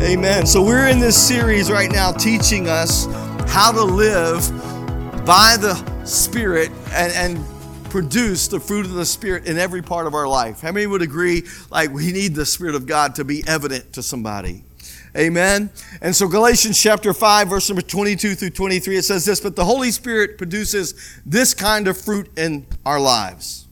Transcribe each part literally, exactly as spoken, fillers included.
Amen. So we're in this series right now teaching us how to live by the Spirit and, and produce the fruit of the Spirit in every part of our life. How many would agree, like, we need the Spirit of God to be evident to somebody? Amen. And so Galatians chapter five, verse number twenty-two through twenty-three, it says this, but the Holy Spirit produces this kind of fruit in our lives.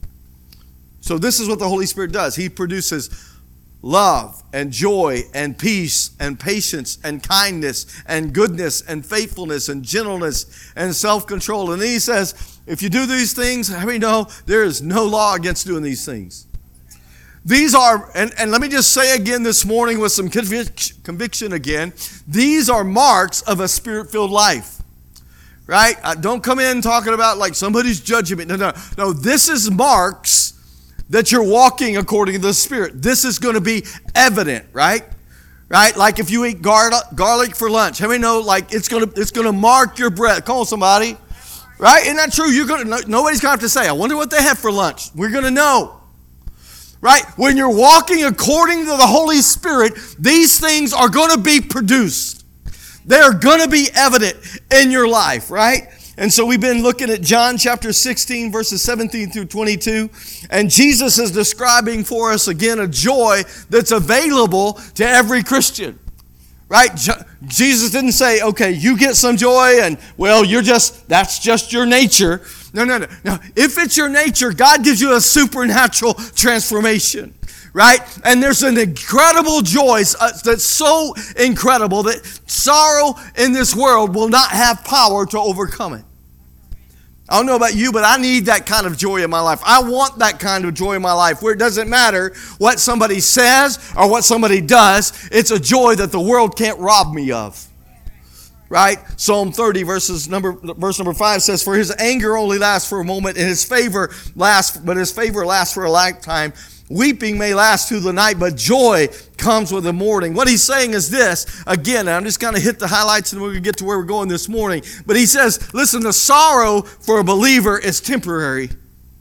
So this is what the Holy Spirit does. He produces love and joy and peace and patience and kindness and goodness and faithfulness and gentleness and self-control. And then he says, if you do these things, how many know there is no law against doing these things? These are, and, and let me just say again this morning with some convic- conviction again, these are marks of a Spirit-filled life, right? Uh, don't come in talking about like somebody's judging me. No, no, no. This is marks that you're walking according to the Spirit. This is going to be evident, right? Right? Like if you eat gar- garlic for lunch, how many know like it's going to it's going to mark your breath? Come on, somebody, right? Isn't that true? You're going to nobody's going to have to say, I wonder what they have for lunch. We're going to know. Right? When you're walking according to the Holy Spirit, these things are going to be produced. They're going to be evident in your life, right? And so we've been looking at John chapter sixteen, verses seventeen through twenty-two. And Jesus is describing for us again a joy that's available to every Christian. Right? Jesus didn't say, okay, you get some joy and, well, you're just, that's just your nature. No, no, no, no. If it's your nature, God gives you a supernatural transformation, right? And there's an incredible joy that's so incredible that sorrow in this world will not have power to overcome it. I don't know about you, but I need that kind of joy in my life. I want that kind of joy in my life where it doesn't matter what somebody says or what somebody does. It's a joy that the world can't rob me of. Right? Psalm thirty, verses number, verse number five says, for his anger only lasts for a moment, and his favor lasts, but his favor lasts for a lifetime. Weeping may last through the night, but joy comes with the morning. What he's saying is this. Again, I'm just going to hit the highlights and we're going to get to where we're going this morning. But he says, listen, the sorrow for a believer is temporary.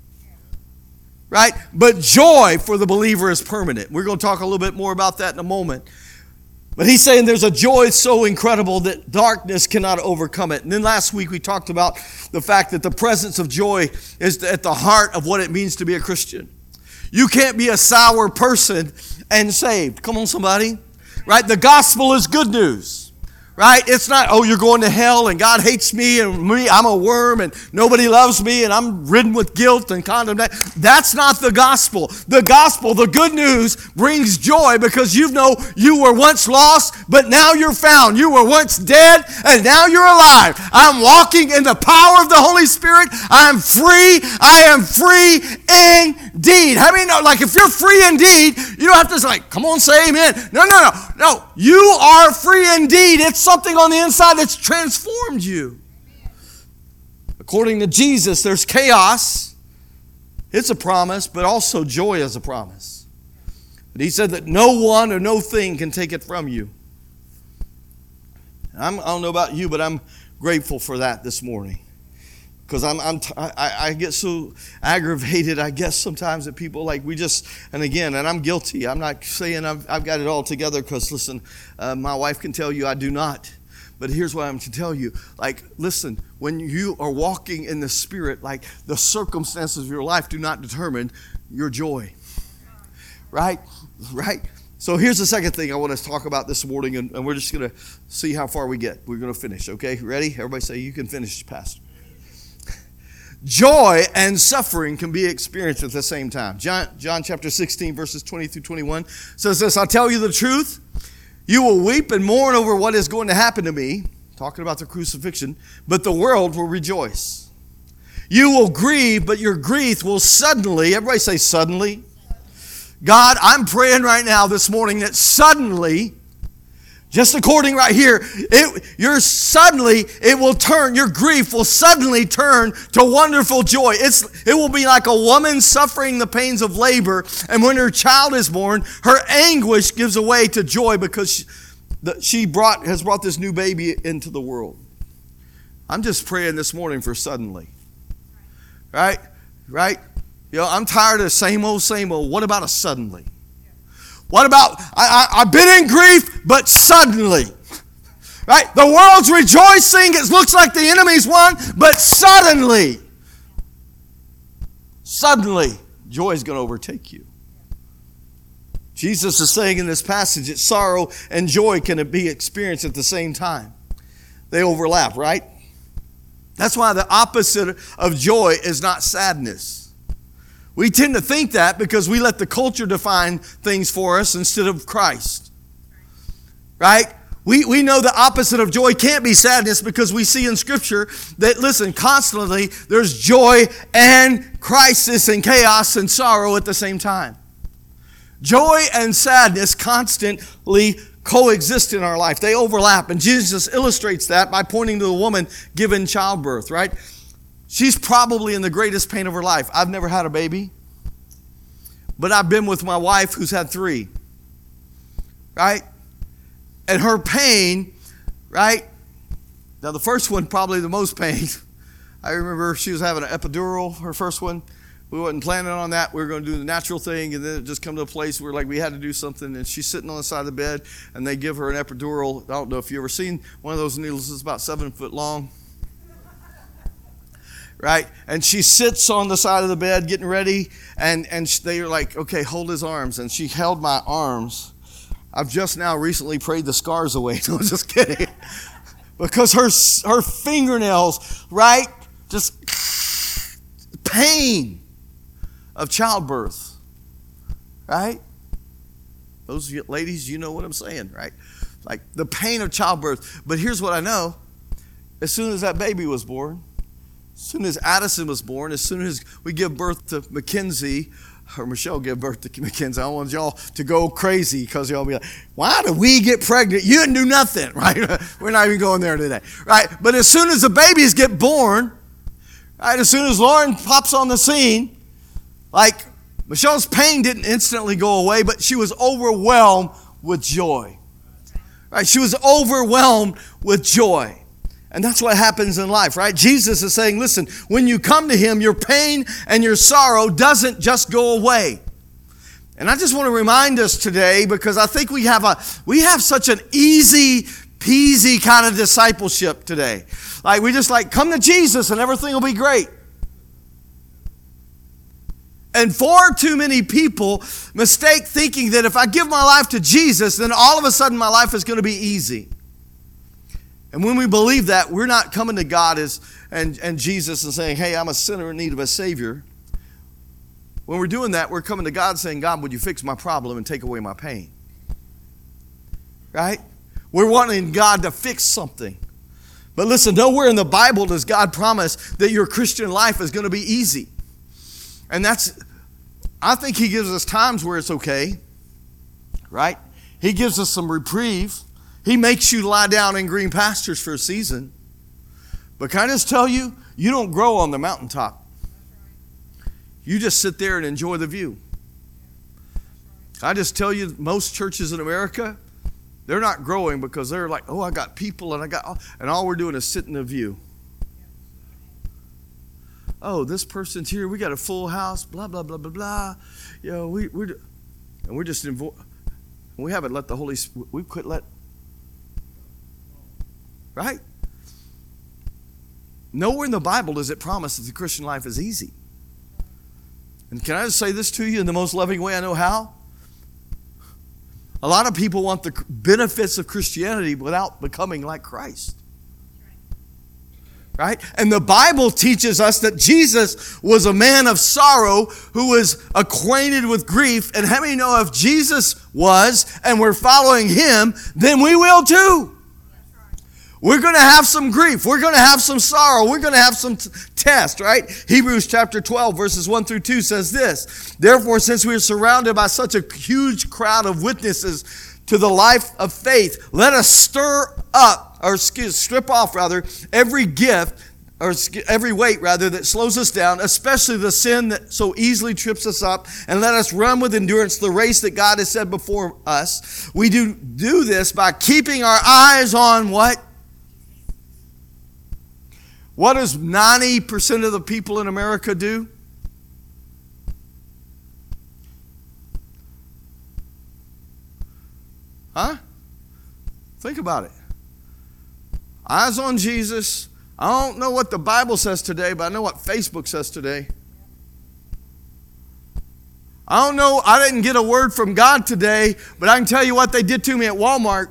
Right? But joy for the believer is permanent. We're going to talk a little bit more about that in a moment. But he's saying there's a joy so incredible that darkness cannot overcome it. And then last week we talked about the fact that the presence of joy is at the heart of what it means to be a Christian. You can't be a sour person and saved. Come on, somebody. Right? The gospel is good news. Right? It's not, oh, you're going to hell and God hates me and me, I'm a worm and nobody loves me and I'm ridden with guilt and condemnation. That's not the gospel. The gospel, the good news, brings joy because you know you were once lost, but now you're found. You were once dead and now you're alive. I'm walking in the power of the Holy Spirit. I'm free. I am free indeed. How many know, like if you're free indeed, you don't have to say, like, come on, say amen. No, no, no. No, you are free indeed. It's something on the inside that's transformed you. According to Jesus, there's chaos. It's a promise, but also joy is a promise. But he said that no one or no thing can take it from you. I'm, I don't know about you, but I'm grateful for that this morning. Because I'm, I'm, I, I get so aggravated, I guess, sometimes that people like, we just, and again, and I'm guilty. I'm not saying I've, I've got it all together because, listen, uh, my wife can tell you I do not. But here's what I'm to tell you. Like, listen, when you are walking in the Spirit, like the circumstances of your life do not determine your joy. Right? Right? So here's the second thing I want to talk about this morning, and, and we're just going to see how far we get. We're going to finish, okay? Ready? Everybody say, you can finish, Pastor. Joy and suffering can be experienced at the same time. John, John chapter sixteen, verses twenty through twenty-one says this, I'll tell you the truth. You will weep and mourn over what is going to happen to me, talking about the crucifixion, but the world will rejoice. You will grieve, but your grief will suddenly, everybody say suddenly. God, I'm praying right now this morning that suddenly, just according right here, it, you're suddenly, it will turn, your grief will suddenly turn to wonderful joy. It's, it will be like a woman suffering the pains of labor, and when her child is born, her anguish gives way to joy because she, the, she brought, has brought this new baby into the world. I'm just praying this morning for suddenly. Right? Right? You know, I'm tired of the same old, same old. What about a suddenly? What about, I, I, I've been in grief, but suddenly, right? The world's rejoicing. It looks like the enemy's won, but suddenly, suddenly, joy is going to overtake you. Jesus is saying in this passage that sorrow and joy can be experienced at the same time. They overlap, right? That's why the opposite of joy is not sadness. We tend to think that because we let the culture define things for us instead of Christ. Right? We, we know the opposite of joy can't be sadness because we see in Scripture that, listen, constantly there's joy and crisis and chaos and sorrow at the same time. Joy and sadness constantly coexist in our life. They overlap. And Jesus illustrates that by pointing to the woman given childbirth, right? She's probably in the greatest pain of her life. I've never had a baby, but I've been with my wife who's had three, right? And her pain, right? Now the first one, probably the most pain. I remember she was having an epidural, her first one. We wasn't planning on that. We were going to do the natural thing, and then it just come to a place where like we had to do something, and she's sitting on the side of the bed, and they give her an epidural. I don't know if you've ever seen one of those needles. It's about seven foot long. Right? And she sits on the side of the bed getting ready, and, and they are like, okay, hold his arms. And she held my arms. I've just now recently prayed the scars away. No, I'm just kidding. Because her, her fingernails, right, just pain of childbirth, right? Those ladies, you know what I'm saying, right? Like the pain of childbirth. But here's what I know. As soon as that baby was born, as soon as Addison was born, as soon as we give birth to Mackenzie, or Michelle gave birth to Mackenzie, I want y'all to go crazy because y'all be like, why did we get pregnant? You didn't do nothing, right? We're not even going there today, right? But as soon as the babies get born, right, as soon as Lauren pops on the scene, like Michelle's pain didn't instantly go away, but she was overwhelmed with joy. Right? She was overwhelmed with joy. And that's what happens in life, right? Jesus is saying, listen, when you come to Him, your pain and your sorrow doesn't just go away. And I just want to remind us today, because I think we have a we have such an easy peasy kind of discipleship today. Like we just like come to Jesus and everything will be great. And far too many people mistake thinking that if I give my life to Jesus, then all of a sudden my life is going to be easy. And when we believe that, we're not coming to God as and, and Jesus and saying, hey, I'm a sinner in need of a Savior. When we're doing that, we're coming to God saying, God, would you fix my problem and take away my pain? Right? We're wanting God to fix something. But listen, nowhere in the Bible does God promise that your Christian life is going to be easy. And that's, I think He gives us times where it's okay, right? He gives us some reprieve. He makes you lie down in green pastures for a season. But can I just tell you, you don't grow on the mountaintop. You just sit there and enjoy the view. I just tell you, most churches in America, they're not growing because they're like, oh, I got people and I got, and all we're doing is sitting in the view. Oh, this person's here. We got a full house. Blah blah blah blah blah. You know, we we and we're just invo- we haven't let the Holy Spirit. We quit let. Right? Nowhere in the Bible does it promise that the Christian life is easy. And can I just say this to you in the most loving way I know how? A lot of people want the benefits of Christianity without becoming like Christ. Right? And the Bible teaches us that Jesus was a man of sorrow who was acquainted with grief. And how many know if Jesus was and we're following Him, then we will too. We're going to have some grief. We're going to have some sorrow. We're going to have some t- test, right? Hebrews chapter twelve, verses one through two says this. Therefore, since we are surrounded by such a huge crowd of witnesses to the life of faith, let us stir up, or excuse, strip off rather, every gift, or every weight rather, that slows us down, especially the sin that so easily trips us up, and let us run with endurance the race that God has set before us. We do do this by keeping our eyes on what? What does ninety percent of the people in America do? Huh? Think about it. Eyes on Jesus. I don't know what the Bible says today, but I know what Facebook says today. I don't know, I didn't get a word from God today, but I can tell you what they did to me at Walmart.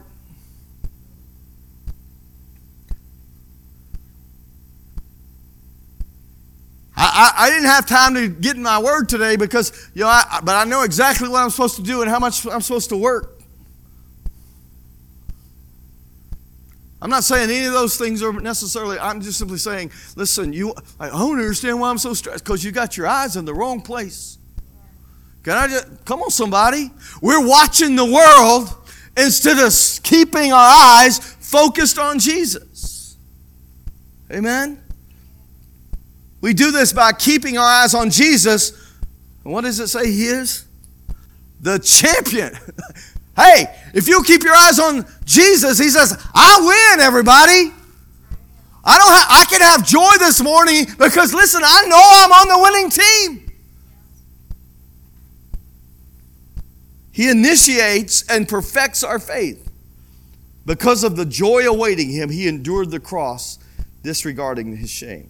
I, I, I didn't have time to get in my word today because, you know, I, but I know exactly what I'm supposed to do and how much I'm supposed to work. I'm not saying any of those things are necessarily, I'm just simply saying, listen, you, I don't understand why I'm so stressed, because you got your eyes in the wrong place. Can I just, come on somebody. We're watching the world instead of keeping our eyes focused on Jesus. Amen? We do this by keeping our eyes on Jesus. And what does it say he is? The champion. Hey, if you keep your eyes on Jesus, he says, I win, everybody. I don't ha- I can have joy this morning because, listen, I know I'm on the winning team. He initiates and perfects our faith. Because of the joy awaiting him, he endured the cross, disregarding his shame.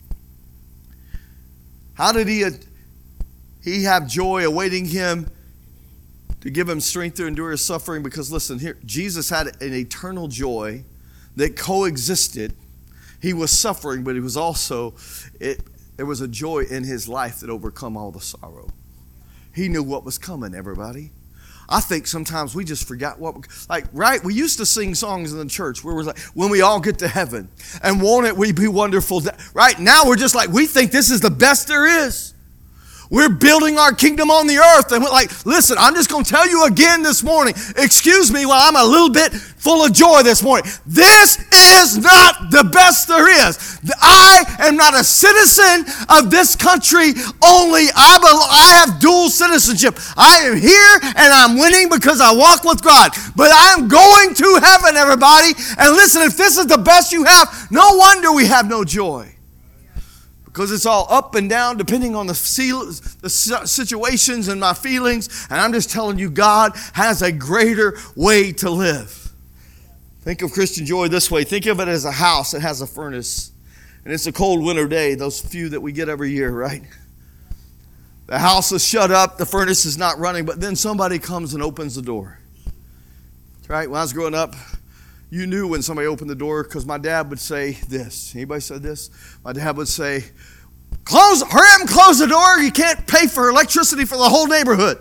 How did he, he have joy awaiting him? To give him strength to endure his suffering. Because listen, here, Jesus had an eternal joy that coexisted. He was suffering, but he was also, it, there was a joy in his life that overcome all the sorrow. He knew what was coming, everybody. I think sometimes we just forgot what, like, right? We used to sing songs in the church where we're like, when we all get to heaven, and won't it we be wonderful? Right now we're just like, we think this is the best there is. We're building our kingdom on the earth. And we're like, listen, I'm just going to tell you again this morning. Excuse me while I'm a little bit full of joy this morning. This is not the best there is. I am not a citizen of this country only. I, bel- I have dual citizenship. I am here and I'm winning because I walk with God. But I'm going to heaven, everybody. And listen, if this is the best you have, no wonder we have no joy. Because it's all up and down depending on the situations and my feelings. And I'm just telling you, God has a greater way to live. Think of Christian joy this way. Think of it as a house that has a furnace. And it's a cold winter day, those few that we get every year, right? The house is shut up, the furnace is not running, but then somebody comes and opens the door. Right? When I was growing up, you knew when somebody opened the door because my dad would say this. Anybody said this? My dad would say, "Close, hurry up and close the door. You can't pay for electricity for the whole neighborhood."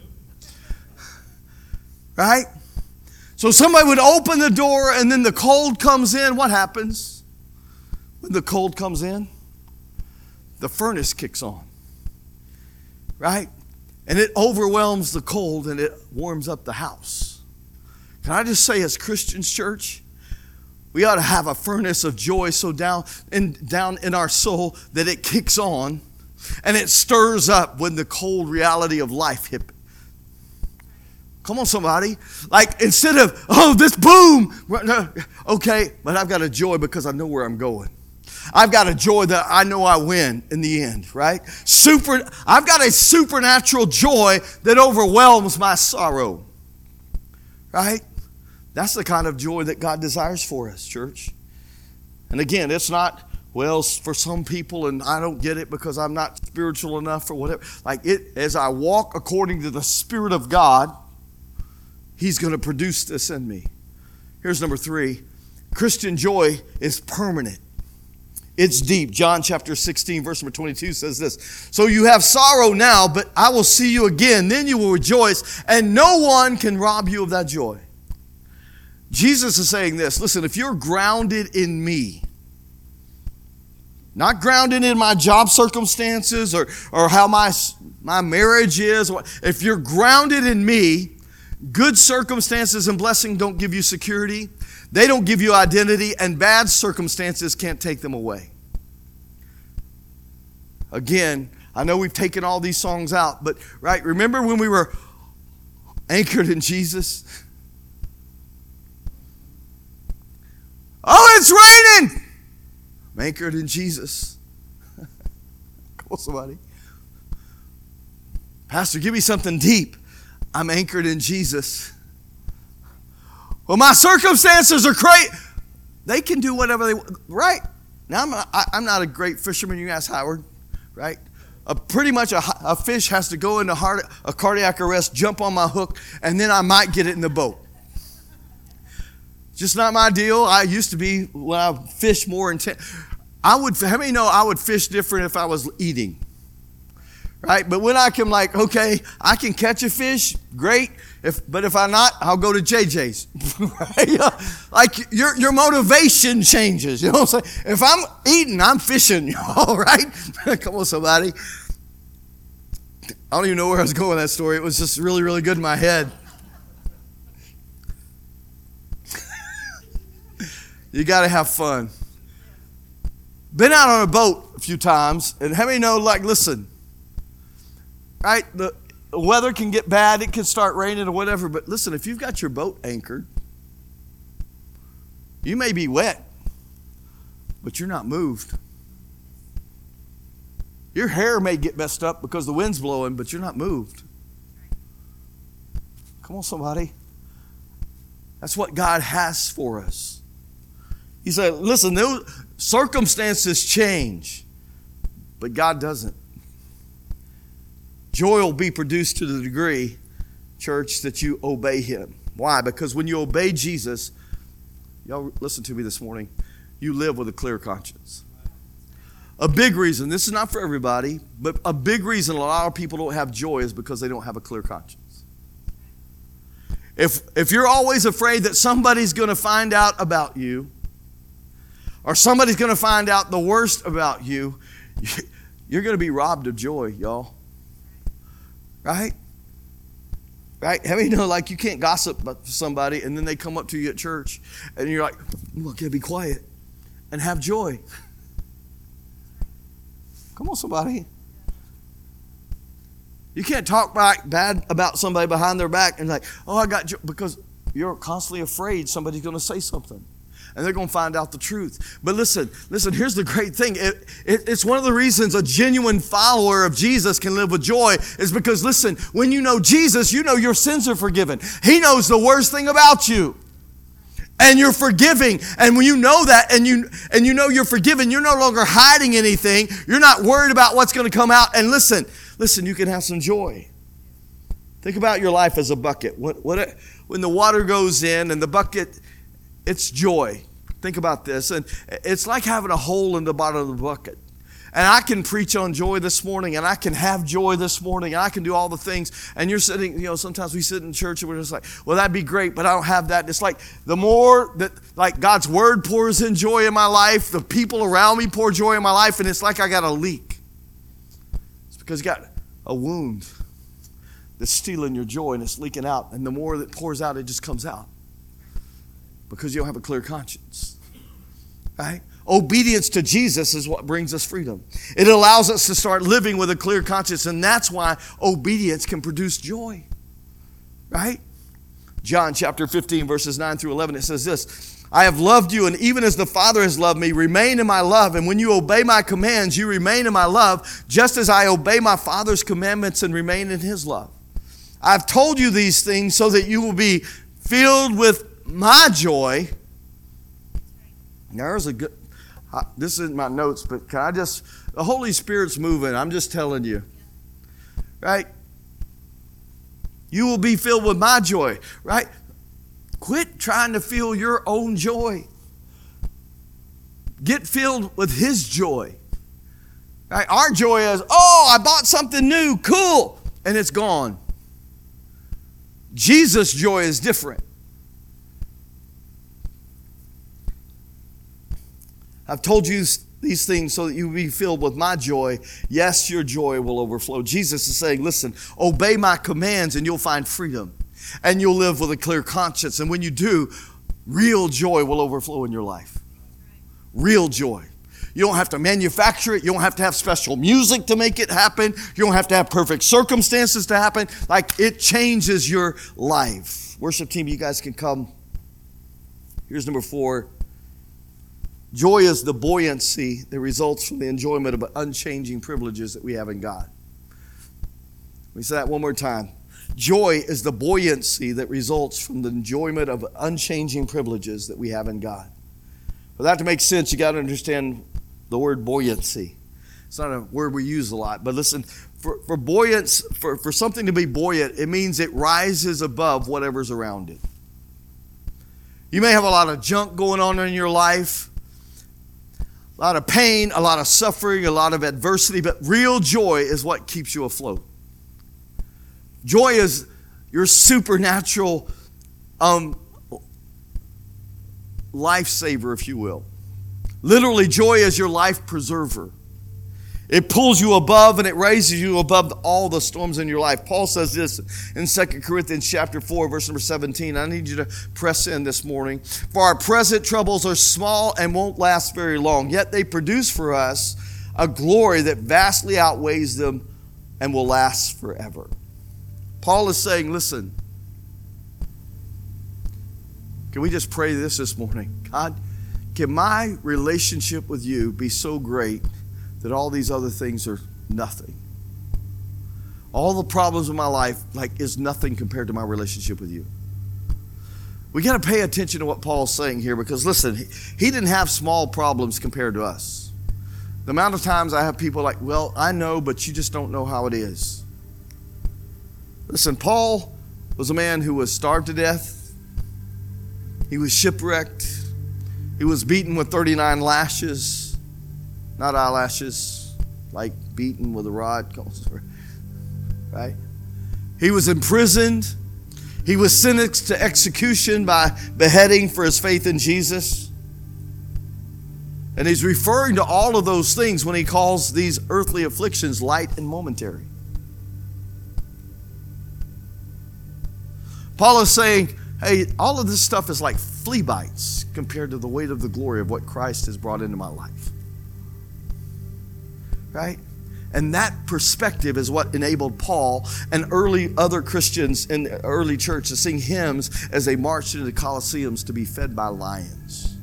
Right? So somebody would open the door and then the cold comes in. What happens when the cold comes in? The furnace kicks on. Right? And it overwhelms the cold and it warms up the house. Can I just say, as Christians, church, we ought to have a furnace of joy so down in, down in our soul that it kicks on and it stirs up when the cold reality of life hit. Come on, somebody. Like, instead of, oh, this boom. Okay, but I've got a joy because I know where I'm going. I've got a joy that I know I win in the end, right? Super. I've got a supernatural joy that overwhelms my sorrow, right? That's the kind of joy that God desires for us, church. And again, it's not, well, for some people, and I don't get it because I'm not spiritual enough or whatever. Like, it, as I walk according to the Spirit of God, He's going to produce this in me. Here's number three. Christian joy is permanent. It's deep. John chapter sixteen, verse number twenty-two says this. So you have sorrow now, but I will see you again. Then you will rejoice, and no one can rob you of that joy. Jesus is saying this. Listen, if you're grounded in me, not grounded in my job circumstances or, or how my, my marriage is, if you're grounded in me, good circumstances and blessing don't give you security. They don't give you identity, and bad circumstances can't take them away. Again, I know we've taken all these songs out, but right, remember when we were anchored in Jesus? Oh, it's raining! I'm anchored in Jesus. Come on, somebody. Pastor, give me something deep. I'm anchored in Jesus. Well, my circumstances are great. They can do whatever they want, right? Now, I'm not, I, I'm not a great fisherman. You ask Howard, right? Uh, pretty much a, a fish has to go into heart, a cardiac arrest, jump on my hook, and then I might get it in the boat. Just not my deal. I used to be, when I fished more intense. I would, how many know I would fish different if I was eating? Right? But when I can like, okay, I can catch a fish, great. If, but if I'm not, I'll go to J J's. Right? Like your, your motivation changes. You know what I'm saying? If I'm eating, I'm fishing. All right? Come on, somebody. I don't even know where I was going with that story. It was just really, really good in my head. You got to have fun. Been out on a boat a few times, and how many know, like, listen, right? The weather can get bad. It can start raining or whatever. But listen, if you've got your boat anchored, you may be wet, but you're not moved. Your hair may get messed up because the wind's blowing, but you're not moved. Come on, somebody. That's what God has for us. He said, listen, those circumstances change, but God doesn't. Joy will be produced to the degree, church, that you obey Him. Why? Because when you obey Jesus, y'all listen to me this morning, you live with a clear conscience. A big reason, this is not for everybody, but a big reason a lot of people don't have joy is because they don't have a clear conscience. If, if you're always afraid that somebody's going to find out about you, or somebody's going to find out the worst about you, you're going to be robbed of joy, y'all. Right? Right? How many know, like, you can't gossip about somebody and then they come up to you at church and you're like, well, can I be quiet and have joy? Come on, somebody. You can't talk back bad about somebody behind their back and like, oh, I got joy, because you're constantly afraid somebody's going to say something. And they're going to find out the truth. But listen, listen, here's the great thing. It, it, it's one of the reasons a genuine follower of Jesus can live with joy is because, listen, when you know Jesus, you know your sins are forgiven. He knows the worst thing about you. And you're forgiving. And when you know that and you and you know you're forgiven, you're no longer hiding anything. You're not worried about what's going to come out. And listen, listen, you can have some joy. Think about your life as a bucket. When, when, when the water goes in and the bucket, it's joy. Think about this. And it's like having a hole in the bottom of the bucket. And I can preach on joy this morning, and I can have joy this morning, and I can do all the things. And you're sitting, you know, sometimes we sit in church and we're just like, well, that'd be great, but I don't have that. It's like the more that, like, God's word pours in joy in my life, the people around me pour joy in my life, and it's like I got a leak. It's because you got a wound that's stealing your joy, and it's leaking out. And the more that pours out, it just comes out. Because you don't have a clear conscience. Right? Obedience to Jesus is what brings us freedom. It allows us to start living with a clear conscience, and that's why obedience can produce joy. Right? John chapter fifteen, verses nine through eleven, it says this, I have loved you, and even as the Father has loved me, remain in my love. And when you obey my commands, you remain in my love, just as I obey my Father's commandments and remain in His love. I've told you these things so that you will be filled with my joy. Now, there's a good, uh, this isn't my notes, but can I just, the Holy Spirit's moving. I'm just telling you. Right? You will be filled with my joy. Right? Quit trying to feel your own joy. Get filled with His joy. Right? Our joy is, oh, I bought something new. Cool. And it's gone. Jesus' joy is different. I've told you these things so that you will be filled with my joy. Yes, your joy will overflow. Jesus is saying, listen, obey my commands and you'll find freedom. And you'll live with a clear conscience. And when you do, real joy will overflow in your life. Real joy. You don't have to manufacture it. You don't have to have special music to make it happen. You don't have to have perfect circumstances to happen. Like, it changes your life. Worship team, you guys can come. Here's number four. Joy is the buoyancy that results from the enjoyment of unchanging privileges that we have in God. Let me say that one more time. Joy is the buoyancy that results from the enjoyment of unchanging privileges that we have in God. For that to make sense, you got to understand the word buoyancy. It's not a word we use a lot, but listen, for, for buoyance, for, for something to be buoyant, it means it rises above whatever's around it. You may have a lot of junk going on in your life, a lot of pain, a lot of suffering, a lot of adversity, but real joy is what keeps you afloat. Joy is your supernatural um, lifesaver, if you will. Literally, joy is your life preserver. It pulls you above and it raises you above all the storms in your life. Paul says this in Second Corinthians chapter four, verse number seventeen. I need you to press in this morning. For our present troubles are small and won't last very long, yet they produce for us a glory that vastly outweighs them and will last forever. Paul is saying, listen, can we just pray this this morning? God, can my relationship with you be so great that all these other things are nothing? All the problems in my life like is nothing compared to my relationship with you. We got to pay attention to what Paul's saying here, because listen, he, he didn't have small problems compared to us. The amount of times I have people like, well, I know, but you just don't know how it is. Listen, Paul was a man who was starved to death. He was shipwrecked. He was beaten with thirty-nine lashes. Not eyelashes, like beaten with a rod. Right? He was imprisoned. He was sentenced to execution by beheading for his faith in Jesus. And he's referring to all of those things when he calls these earthly afflictions light and momentary. Paul is saying, hey, all of this stuff is like flea bites compared to the weight of the glory of what Christ has brought into my life. Right? And that perspective is what enabled Paul and early other Christians in the early church to sing hymns as they marched into the Colosseums to be fed by lions.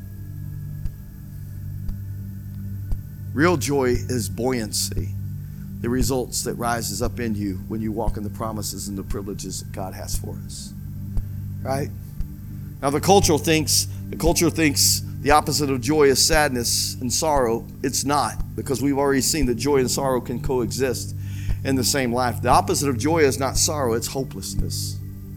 Real joy is buoyancy, the results that rises up in you when you walk in the promises and the privileges that God has for us. Right? Now the culture thinks, the culture thinks the opposite of joy is sadness and sorrow. It's not, because we've already seen that joy and sorrow can coexist in the same life. The opposite of joy is not sorrow, it's hopelessness.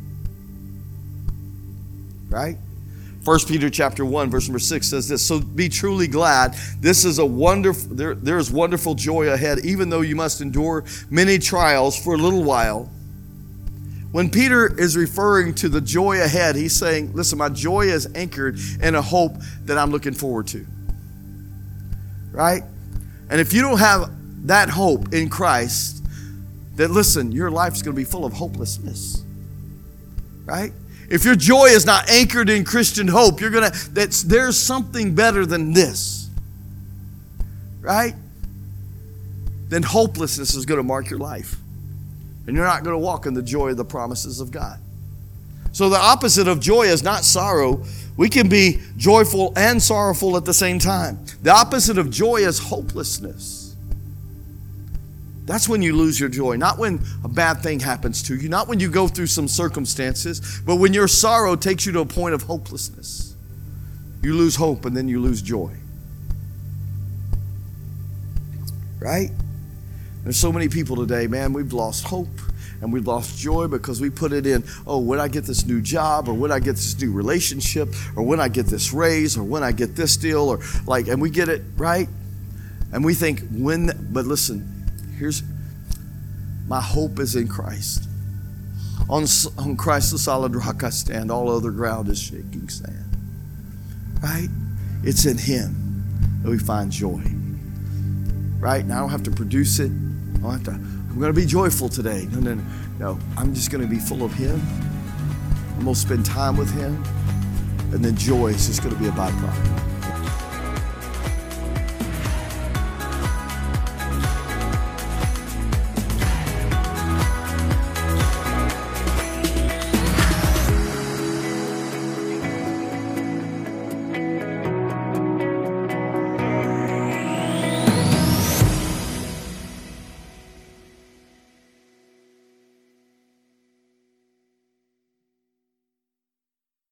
Right? First Peter chapter one, verse number six says this, so be truly glad. This is a wonderful, there, there is wonderful joy ahead, even though you must endure many trials for a little while. When Peter is referring to the joy ahead, he's saying, listen, my joy is anchored in a hope that I'm looking forward to. Right? And if you don't have that hope in Christ, then listen, your life's going to be full of hopelessness. Right? If your joy is not anchored in Christian hope, you're going to, that's, there's something better than this. Right? Then hopelessness is going to mark your life. And you're not going to walk in the joy of the promises of God. So the opposite of joy is not sorrow. We can be joyful and sorrowful at the same time. The opposite of joy is hopelessness. That's when you lose your joy. Not when a bad thing happens to you. Not when you go through some circumstances. But when your sorrow takes you to a point of hopelessness. You lose hope and then you lose joy. Right? There's so many people today, man, we've lost hope and we've lost joy because we put it in, oh, when I get this new job, or when I get this new relationship, or when I get this raise, or when I get this deal, or like, and we get it, right? And we think when, but listen, here's, my hope is in Christ. On, on Christ the solid rock I stand, all other ground is shaking sand. Right? It's in Him that we find joy. Right? Now I don't have to produce it. I don't have to, I'm going to be joyful today. No, no, no. No, I'm just going to be full of Him. I'm going to spend time with Him. And then joy is just going to be a byproduct.